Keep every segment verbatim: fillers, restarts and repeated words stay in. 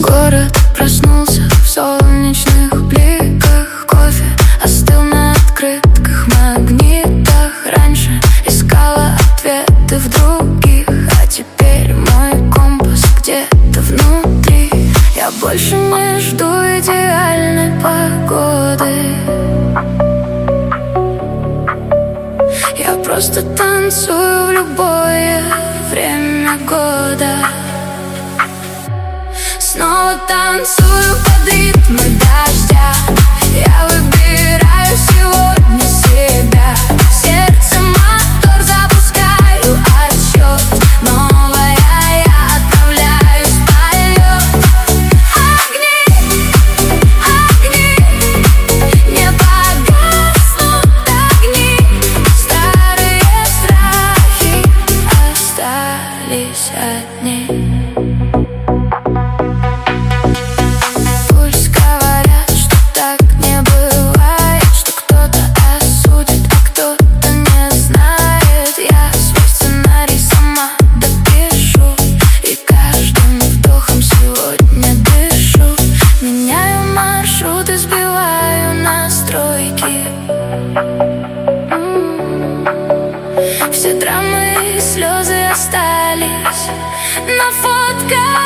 Город проснулся в солнечных бликах. Кофе остыл на открытках магнитах. Раньше искала ответы в других, а теперь мой компас где-то внутри. Я больше не жду идеальной погоды. Я просто танцую в любое время года. Снова танцую под ритмы дождя. Я выбираю сегодня себя. Сердце мотор запускаю, отсчет. Новая я отправляюсь в полет. Огни, огни, не погаснут огни. Старые страхи остались одни. Все драмы и слезы остались на фотках.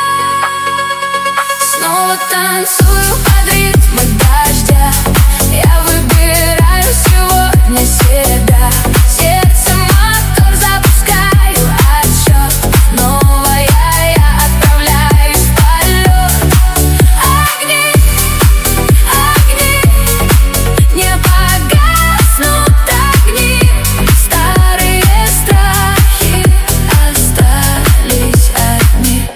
Снова танцую под ритмы дождя. Я выбираю сегодня себя. Сердце мотор запускаю, отсчет. Новая я отправляюсь в полет. Огни, огни, не погаснут огни. Старые страхи остались одни.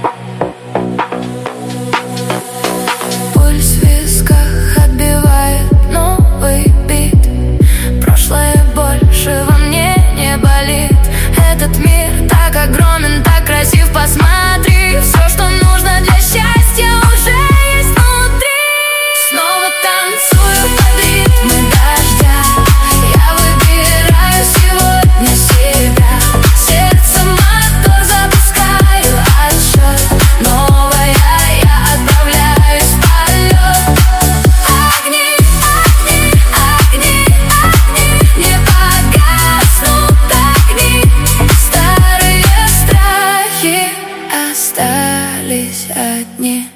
Пульс в висках отбивает новый бит. Прошлое больше во мне не болит. Этот мир так огромен, так красив, посмотри. Все, что нужно для счастья, уже есть внутри. Снова танцую под ритмы дождя. Я выбираю сегодня себя. Сердце мотор запускаю, отсчет. Новая я отправляюсь в полет. Огни, огни, огни, огни, не погаснут огни. Старые страхи остались одни.